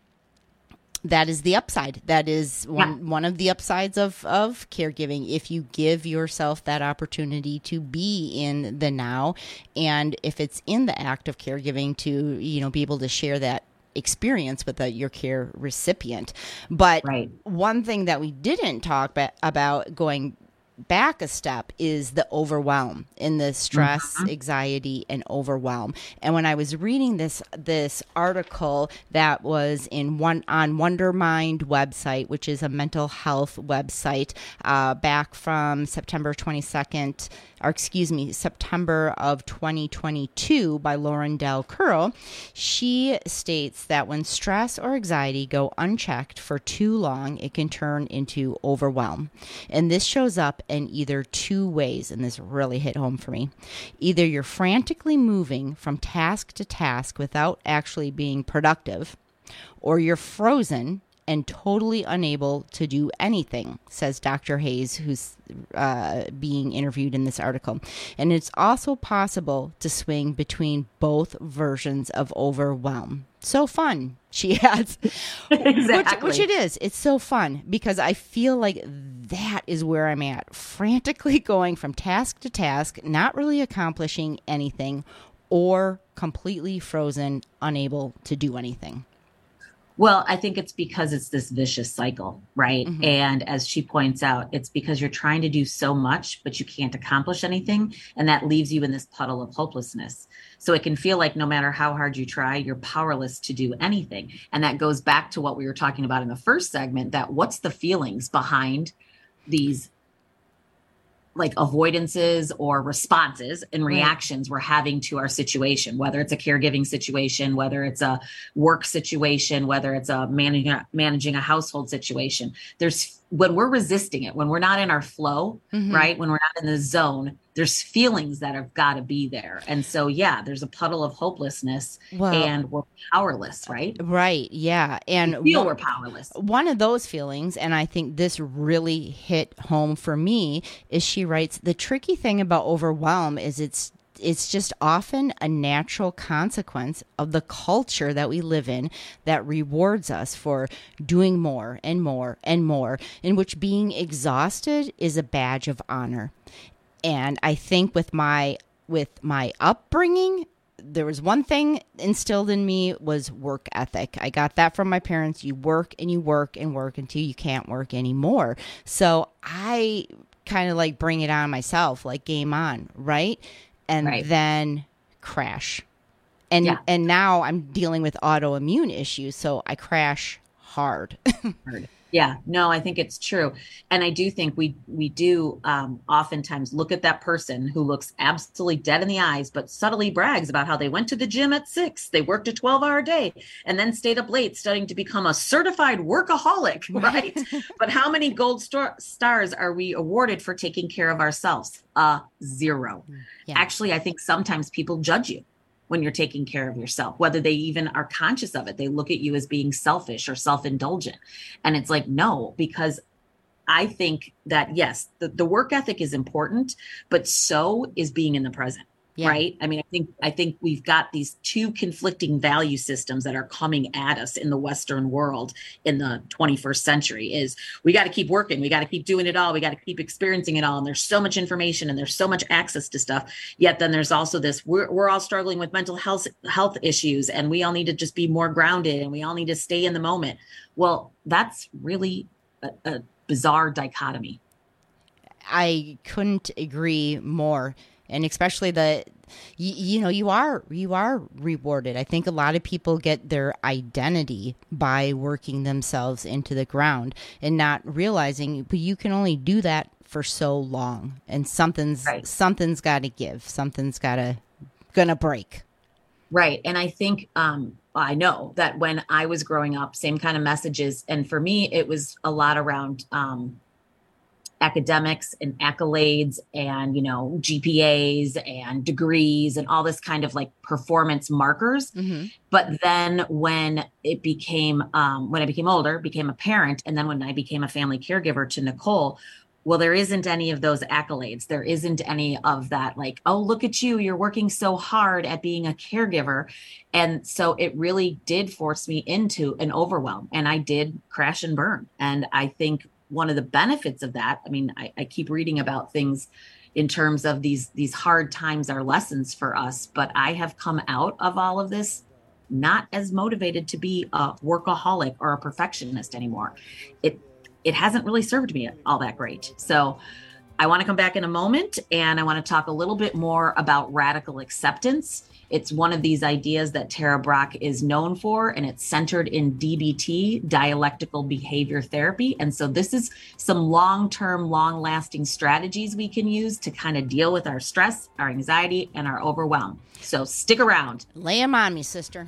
that is the upside. That is one yeah. one of the upsides of, of caregiving. If you give yourself that opportunity to be in the now, and if it's in the act of caregiving to, you know, be able to share that experience with the, your care recipient. But right. one thing that we didn't talk ba- about going back a step is the overwhelm and the stress, mm-hmm. anxiety, and overwhelm. And when I was reading this this article that was in one on Wondermind website, which is a mental health website, uh, back from September twenty-second, or excuse me, September of twenty twenty-two by Lauren Del Curl, she states that when stress or anxiety go unchecked for too long, it can turn into overwhelm. And this shows up in either two ways, and this really hit home for me. Either you're frantically moving from task to task without actually being productive, or you're frozen and totally unable to do anything, says Doctor Hayes, who's uh, being interviewed in this article. And it's also possible to swing between both versions of overwhelm. So fun, she adds. Exactly. Which, which it is. It's so fun because I feel like that is where I'm at. Frantically going from task to task, not really accomplishing anything, or completely frozen, unable to do anything. Well, I think it's because it's this vicious cycle, right? Mm-hmm. And as she points out, it's because you're trying to do so much, but you can't accomplish anything. And that leaves you in this puddle of hopelessness. So it can feel like no matter how hard you try, you're powerless to do anything. And that goes back to what we were talking about in the first segment, that what's the feelings behind these like avoidances or responses and reactions right. we're having to our situation, whether it's a caregiving situation, whether it's a work situation, whether it's a managing, managing a household situation. There's when we're resisting it, when we're not in our flow, mm-hmm. right? When we're not in the zone, there's feelings that have got to be there. And so, yeah, there's a puddle of hopelessness well, and we're powerless, right? Right. Yeah. And we feel one, we're powerless. One of those feelings, and I think this really hit home for me, is she writes, the tricky thing about overwhelm is it's It's just often a natural consequence of the culture that we live in that rewards us for doing more and more and more, in which being exhausted is a badge of honor. And I think with my with my upbringing, there was one thing instilled in me was work ethic. I got that from my parents. You work and you work and work until you can't work anymore. So I kind of like bring it on myself, like game on, right? And right. then crash. And yeah. and now I'm dealing with autoimmune issues, so I crash hard. hard. Yeah, no, I think it's true. And I do think we we do um, oftentimes look at that person who looks absolutely dead in the eyes, but subtly brags about how they went to the gym at six, they worked a twelve hour day, and then stayed up late studying to become a certified workaholic, right? But how many gold star- stars are we awarded for taking care of ourselves? Uh, zero. Yeah. Actually, I think sometimes people judge you when you're taking care of yourself, whether they even are conscious of it. They look at you as being selfish or self-indulgent. And it's like, no, because I think that, yes, the, the work ethic is important, but so is being in the present. Yeah. Right. I mean, I think I think we've got these two conflicting value systems that are coming at us in the Western world in the twenty-first century is we got to keep working. We got to keep doing it all. We got to keep experiencing it all. And there's so much information and there's so much access to stuff. Yet then there's also this we're, we're all struggling with mental health health issues, and we all need to just be more grounded, and we all need to stay in the moment. Well, that's really a, a bizarre dichotomy. I couldn't agree more. And especially the, you, you know, you are you are rewarded. I think a lot of people get their identity by working themselves into the ground and not realizing, but you can only do that for so long. And something's right. something's got to give. Something's got to gonna break. Right. And I think um, I know that when I was growing up, same kind of messages. And for me, it was a lot around um academics and accolades and, you know, G P As and degrees and all this kind of like performance markers. Mm-hmm. But then when it became, um, when I became older, became a parent, and then when I became a family caregiver to Nicole, well, there isn't any of those accolades. There isn't any of that, like, oh, look at you, you're working so hard at being a caregiver. And so it really did force me into an overwhelm, and I did crash and burn. And I think one of the benefits of that, I mean, I, I keep reading about things in terms of these these hard times are lessons for us, but I have come out of all of this not as motivated to be a workaholic or a perfectionist anymore. It it hasn't really served me all that great. So I want to come back in a moment, and I want to talk a little bit more about radical acceptance. It's one of these ideas that Tara Brach is known for, and it's centered in D B T, dialectical behavior therapy. And so this is some long-term, long-lasting strategies we can use to kind of deal with our stress, our anxiety, and our overwhelm. So stick around. Lay them on me, sister.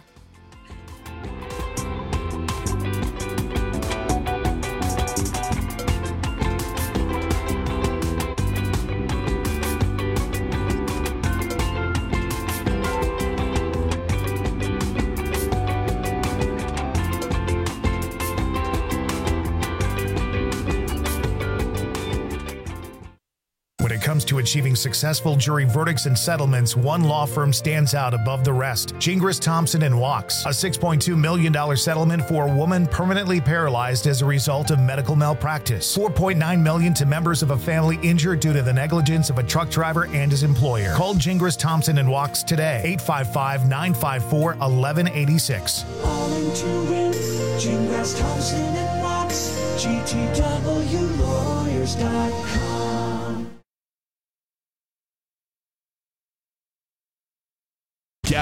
Comes to achieving successful jury verdicts and settlements, one law firm stands out above the rest. Gingras, Thompson and Wachs, a six point two million dollars settlement for a woman permanently paralyzed as a result of medical malpractice. four point nine million dollars to members of a family injured due to the negligence of a truck driver and his employer. Call Gingras, Thompson and Wachs today, eight five five, nine five four, one one eight six. All into win, Gingras, Thompson and Wachs, G T W lawyers dot com.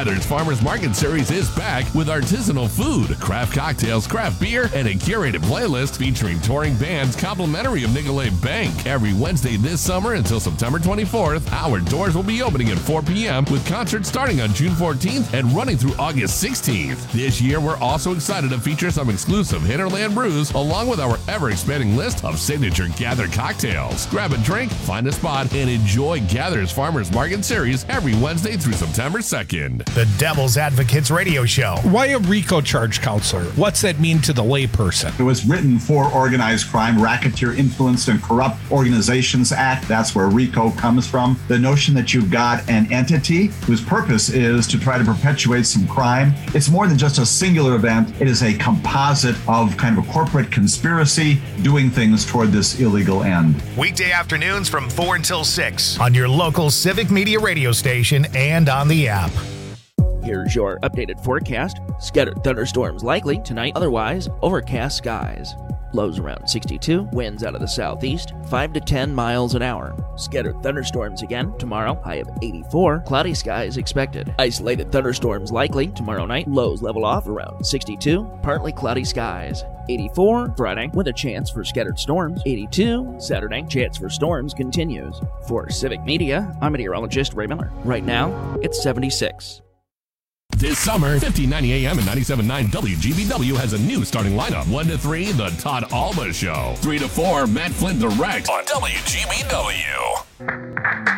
Gather's Farmers Market Series is back with artisanal food, craft cocktails, craft beer, and a curated playlist featuring touring bands complimentary of Nicolet Bank. Every Wednesday this summer until September twenty-fourth, our doors will be opening at four p.m. with concerts starting on June fourteenth and running through August sixteenth. This year, we're also excited to feature some exclusive Hinterland brews along with our ever-expanding list of signature Gather cocktails. Grab a drink, find a spot, and enjoy Gather's Farmers Market Series every Wednesday through September second. The Devil's Advocates Radio Show. Why a RICO charge counselor? What's that mean to the layperson? It was written for Organized Crime, Racketeer Influenced and Corrupt Organizations Act. That's where RICO comes from. The notion that you've got an entity whose purpose is to try to perpetuate some crime. It's more than just a singular event. It is a composite of kind of a corporate conspiracy doing things toward this illegal end. Weekday afternoons from four until six on your local Civic Media radio station and on the app. Here's your updated forecast. Scattered thunderstorms likely tonight, otherwise overcast skies. Lows around sixty-two, winds out of the southeast, five to ten miles an hour. Scattered thunderstorms again tomorrow, high of eighty-four, cloudy skies expected. Isolated thunderstorms likely tomorrow night, lows level off around sixty-two, partly cloudy skies. eighty-four Friday with a chance for scattered storms. eighty-two Saturday, chance for storms continues. For Civic Media, I'm meteorologist Ray Miller. Right now, it's seventy-six. This summer, fifteen ninety A M and ninety-seven point nine W G B W has a new starting lineup. one to three, The Todd Alba Show. three to four, Matt Flynn Direct on W G B W.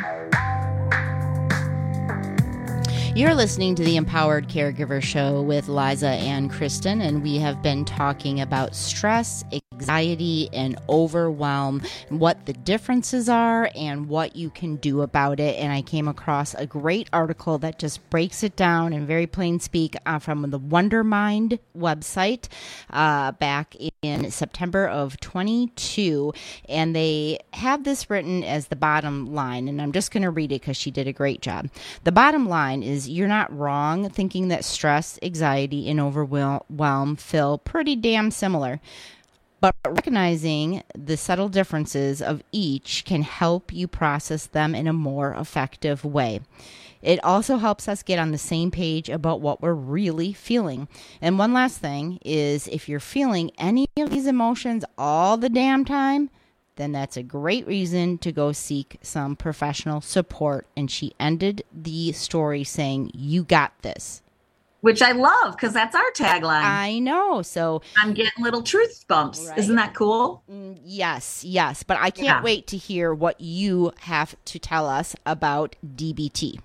You're listening to the Empowered Caregiver Show with Liza and Kristen, and we have been talking about stress, anxiety, and overwhelm, and what the differences are and what you can do about it. And I came across a great article that just breaks it down in very plain speak uh, from the Wondermind website uh, back in September of twenty-two, and they have this written as the bottom line, and I'm just going to read it because she did a great job. The bottom line is, you're not wrong thinking that stress, anxiety, and overwhelm feel pretty damn similar. But recognizing the subtle differences of each can help you process them in a more effective way. It also helps us get on the same page about what we're really feeling. And one last thing is, if you're feeling any of these emotions all the damn time, then that's a great reason to go seek some professional support. And she ended the story saying, "You got this." Which I love, because that's our tagline. I know. So I'm getting little truth bumps. Right? Isn't that cool? Mm, yes, yes. But I can't Yeah. wait to hear what you have to tell us about D B T.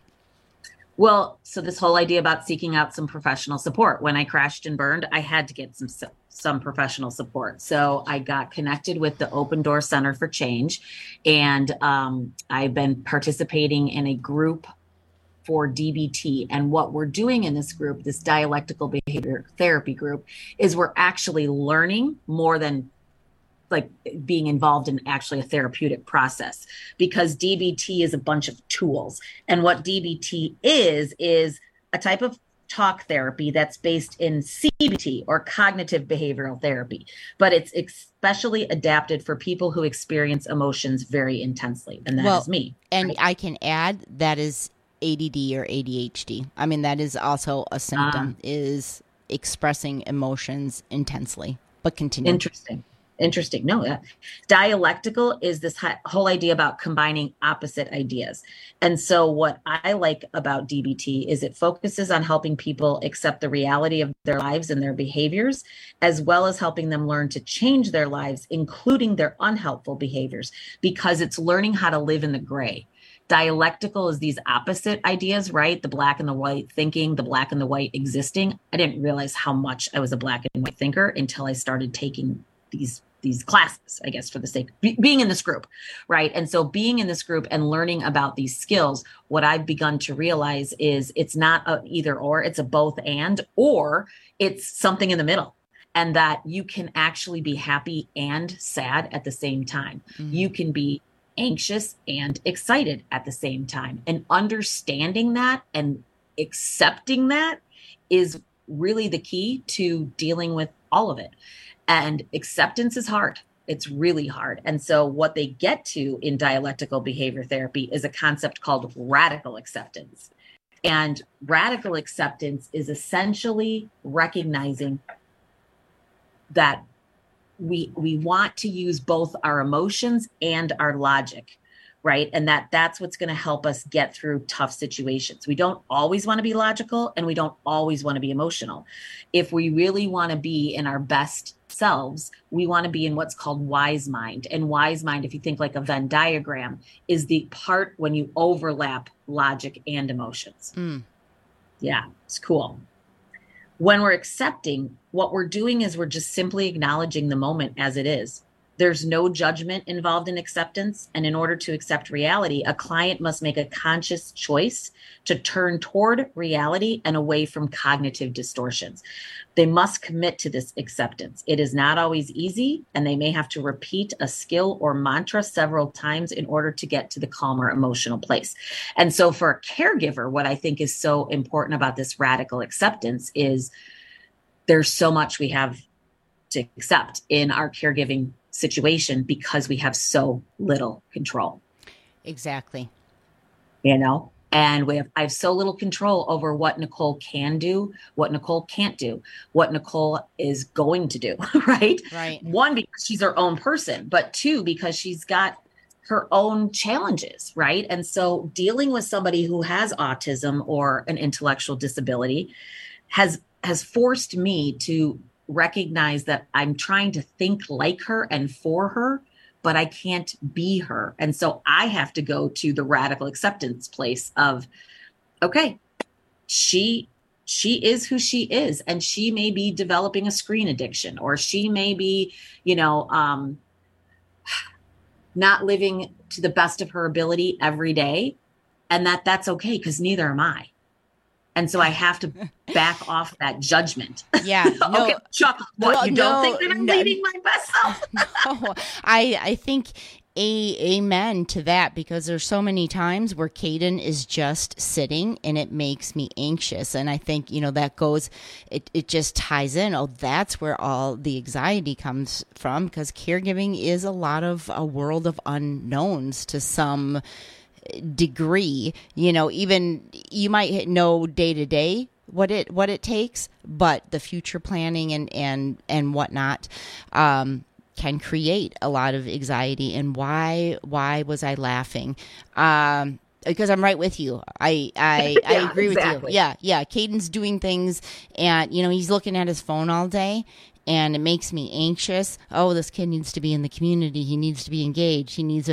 Well, so this whole idea about seeking out some professional support. When I crashed and burned, I had to get some some professional support. So I got connected with the Open Door Center for Change, and um, I've been participating in a group for D B T. And what we're doing in this group, this dialectical behavior therapy group, is we're actually learning more than like being involved in actually a therapeutic process, because D B T is a bunch of tools. And what D B T is, is a type of talk therapy that's based in C B T, or cognitive behavioral therapy, but it's especially adapted for people who experience emotions very intensely. And that well, is me. And I can add that is A D D or A D H D. I mean, that is also a symptom, uh, is expressing emotions intensely. But continue. Interesting. Interesting. No, that dialectical is this whole idea about combining opposite ideas. And so what I like about D B T is it focuses on helping people accept the reality of their lives and their behaviors, as well as helping them learn to change their lives, including their unhelpful behaviors, because it's learning how to live in the gray. Dialectical is these opposite ideas, right? The black and the white thinking, the black and the white existing. I didn't realize how much I was a black and white thinker until I started taking these these classes, I guess, for the sake of be, being in this group, right? And so being in this group and learning about these skills, what I've begun to realize is it's not a either or, it's a both and, or it's something in the middle. And that you can actually be happy and sad at the same time. Mm-hmm. You can be anxious and excited at the same time. And understanding that and accepting that is really the key to dealing with all of it. And acceptance is hard. It's really hard. And so what they get to in dialectical behavior therapy is a concept called radical acceptance. And radical acceptance is essentially recognizing that we we want to use both our emotions and our logic, right? And that that's what's going to help us get through tough situations. We don't always want to be logical, and we don't always want to be emotional. If we really want to be in our best selves, we want to be in what's called wise mind. And wise mind, if you think like a Venn diagram, is the part when you overlap logic and emotions. Mm. Yeah, it's cool. When we're accepting, what we're doing is we're just simply acknowledging the moment as it is. There's no judgment involved in acceptance. And in order to accept reality, a client must make a conscious choice to turn toward reality and away from cognitive distortions. They must commit to this acceptance. It is not always easy, and they may have to repeat a skill or mantra several times in order to get to the calmer emotional place. And so for a caregiver, what I think is so important about this radical acceptance is there's so much we have to accept in our caregiving situation because we have so little control. Exactly. You know, and we have, I have so little control over what Nicole can do, what Nicole can't do, what Nicole is going to do, right? Right. One, because she's her own person, but two, because she's got her own challenges, right? And so dealing with somebody who has autism or an intellectual disability has has forced me to recognize that I'm trying to think like her and for her, but I can't be her. And so I have to go to the radical acceptance place of, okay, she, she is who she is, and she may be developing a screen addiction, or she may be, you know, um, not living to the best of her ability every day. And that that's okay, because neither am I. And so I have to back off that judgment. Yeah. No, okay, Chuck, what, no, you don't no, think that I'm no, leading my best self? no, I, I think a amen to that, because there's so many times where Caden is just sitting and it makes me anxious. And I think, you know, that goes, it, it just ties in. Oh, that's where all the anxiety comes from, because caregiving is a lot of a world of unknowns to some degree. You know, even you might know day to day what it what it takes, but the future planning and and and whatnot um can create a lot of anxiety. And why why was I laughing? Um because I'm right with you. I I, yeah, I agree exactly. with you. Yeah, yeah. Caden's doing things, and you know, he's looking at his phone all day, and it makes me anxious. Oh, this kid needs to be in the community. He needs to be engaged. He needs to,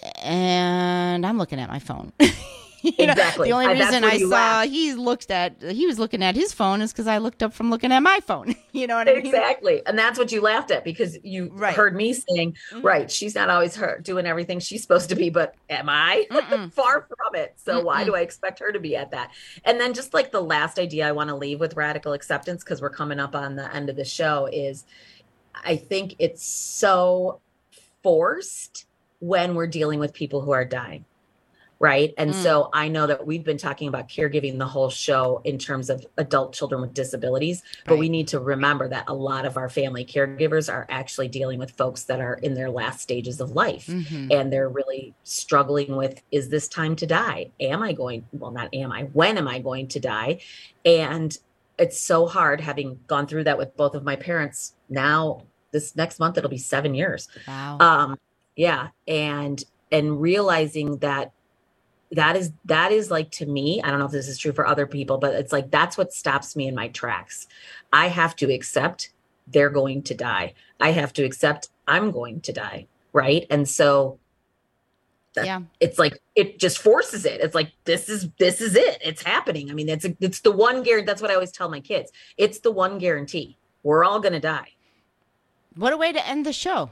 and I'm looking at my phone. You know, exactly. The only Uh, reason I saw laugh. he looked at he was looking at his phone is because I looked up from looking at my phone. You know what I mean? Exactly. And that's what you laughed at, because you Right. heard me saying, Mhm. right, she's not always her doing everything she's supposed to be, but am I? Far from it. So why Mm-mm. do I expect her to be at that? And then just like the last idea I want to leave with radical acceptance, because we're coming up on the end of the show, is I think it's so forced when we're dealing with people who are dying. Right. And Mm. so I know that we've been talking about caregiving the whole show in terms of adult children with disabilities, but Right. we need to remember that a lot of our family caregivers are actually dealing with folks that are in their last stages of life. Mhm. And they're really struggling with, is this time to die? Am I going, well, not am I, when am I going to die? And it's so hard, having gone through that with both of my parents. Now, this next month, it'll be seven years. Wow. Um, yeah. And, and realizing that that is, that is like, to me, I don't know if this is true for other people, but it's like, that's what stops me in my tracks. I have to accept they're going to die. I have to accept I'm going to die. Right. And so that, Yeah. it's like, it just forces it. It's like, this is, this is it. It's happening. I mean, it's, it's the one guarantee. That's what I always tell my kids. It's the one guarantee. We're all going to die. What a way to end the show.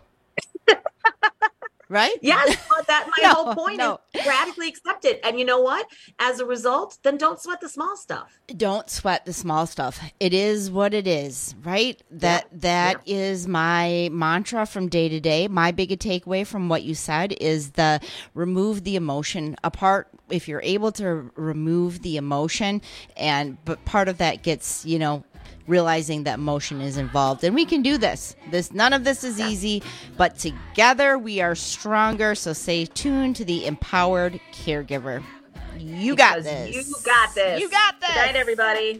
Right? Yes, but that my No, whole point no. is radically accept it. And you know what? As a result, then don't sweat the small stuff. Don't sweat the small stuff. It is what it is, right? That that is my mantra from day to day. My biggest takeaway from what you said is the remove the emotion apart. If you're able to remove the emotion, and but part of that gets, you know, realizing that emotion is involved, and we can do this. This none of this is easy, but together we are stronger. So stay tuned to the Empowered Caregiver. You got Because this. You got this. You got this. Good night, everybody.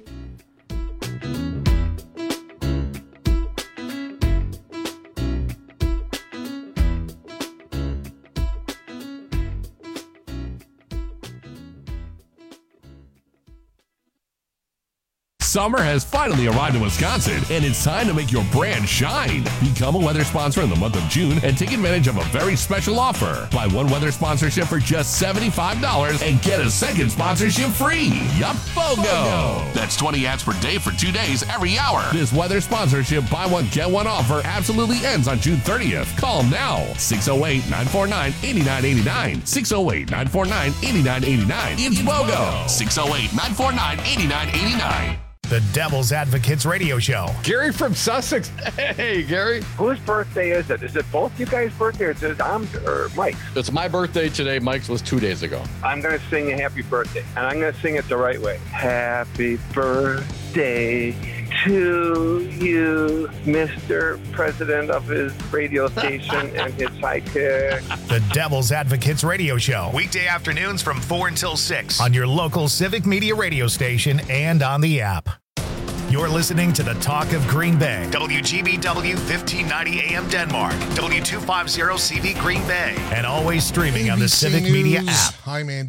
Summer has finally arrived in Wisconsin, and it's time to make your brand shine. Become a weather sponsor in the month of June and take advantage of a very special offer. Buy one weather sponsorship for just seventy-five dollars and get a second sponsorship free. Yup, BOGO. That's twenty ads per day for two days every hour. This weather sponsorship buy one, get one offer absolutely ends on June thirtieth. Call them now. six oh eight, nine four nine, eight nine eight nine. six oh eight, nine four nine, eight nine eight nine. It's BOGO. six oh eight, nine four nine, eight nine eight nine. The Devil's Advocates Radio Show. Gary from Sussex. Hey, Gary. Whose birthday is it? Is it both you guys' birthday or is it Tom's or Mike's? It's my birthday today. Mike's was two days ago. I'm going to sing a happy birthday, and I'm going to sing it the right way. Happy birthday to you, Mister President of his radio station and his sidekick. The Devil's Advocates Radio Show. Weekday afternoons from four until six on your local Civic Media radio station and on the app. You're listening to the Talk of Green Bay. W G B W fifteen ninety A M Denmark. W two fifty C V Green Bay. And always streaming on the A B C Civic News. Media app. I'm Andy.